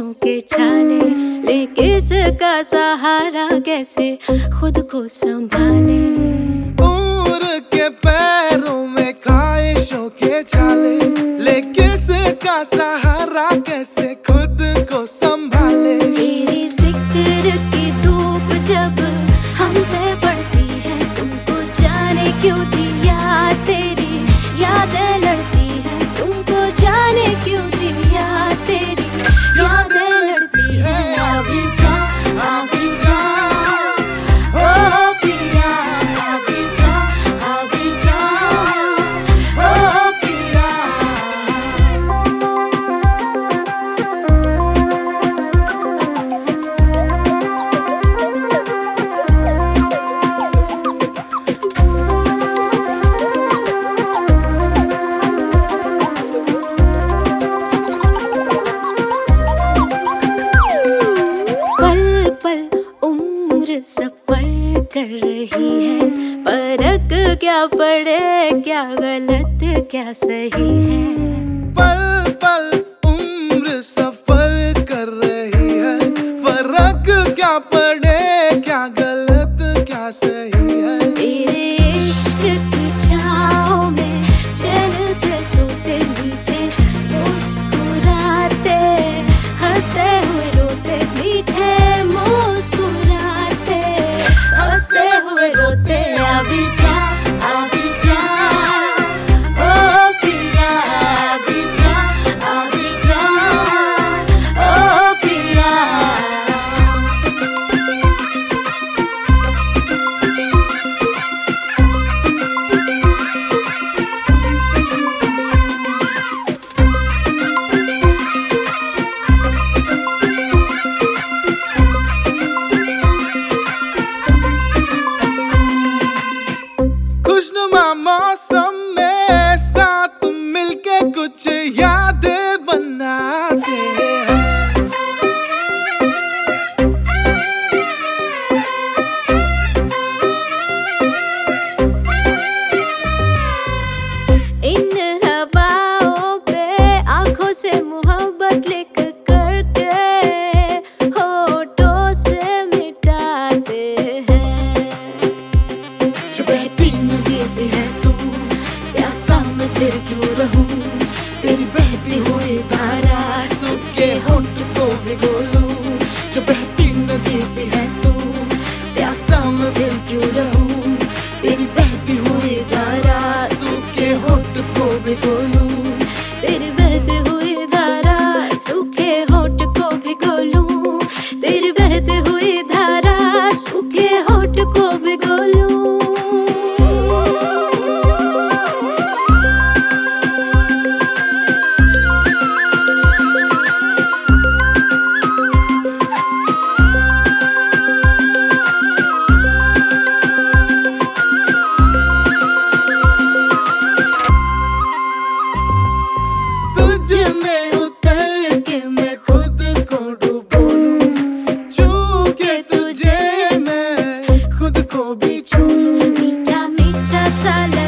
के छाले, ले किसका सहारा, कैसे खुद को संभाले। उम्र के पैरों में ख्वाहिशों के छाले, ले किसका सहारा, कैसे खुद को संभाले। तेरी जिक्र की धूप जब हम पे पड़ती है, तुमको जाने क्यों दिया तेरी यादें लड़ती है, तुमको जाने क्यों दिया तेरी यादें लड़ती है। अभी जा ओ पिया, अभी जा ओ पिया। सफर कर रही है, फर्क क्या पड़े, क्या गलत क्या सही है। पल पल उम्र सफर कर रही है, फर्क क्या पड़े, क्या गलत क्या सही है। तेरे इश्क की छाँव में चैन से सोते, मीठे मुस्कुराते, हंसते हुए रोते, मीठे मुस्कुराते, हंसते हुए रोते। अभी जा ओ पिया, अभी जा ओ पिया। खुशनुमा मौसम में साथ मिलके कुछ यादें बनाते हैं। इन हवाओं पे आंखों से मोहब्बत लिख करके होठों से मिटाते हैं। जो बहती नदी से है तू, प्यासा मैं फिर क्यों रहूं, तेरी बहती हुई धारा सूखे होठ को भिगो लूं। जो बहती नदी से है तू, प्यासा मैं फिर क्यों रहूं, तेरी बहती हुई धारा सूखे होठ को भिगो लूं, तेरी बहती हुई धारा सूखे होठ को भिगो लूं, तेरी बहती हुई धारा सूखे होठ को भिगो लूं। में उतर के मैं खुद को डूबो लूं, छू के तुझे मैं खुद को भी छू लूं। मीठा मीठा सा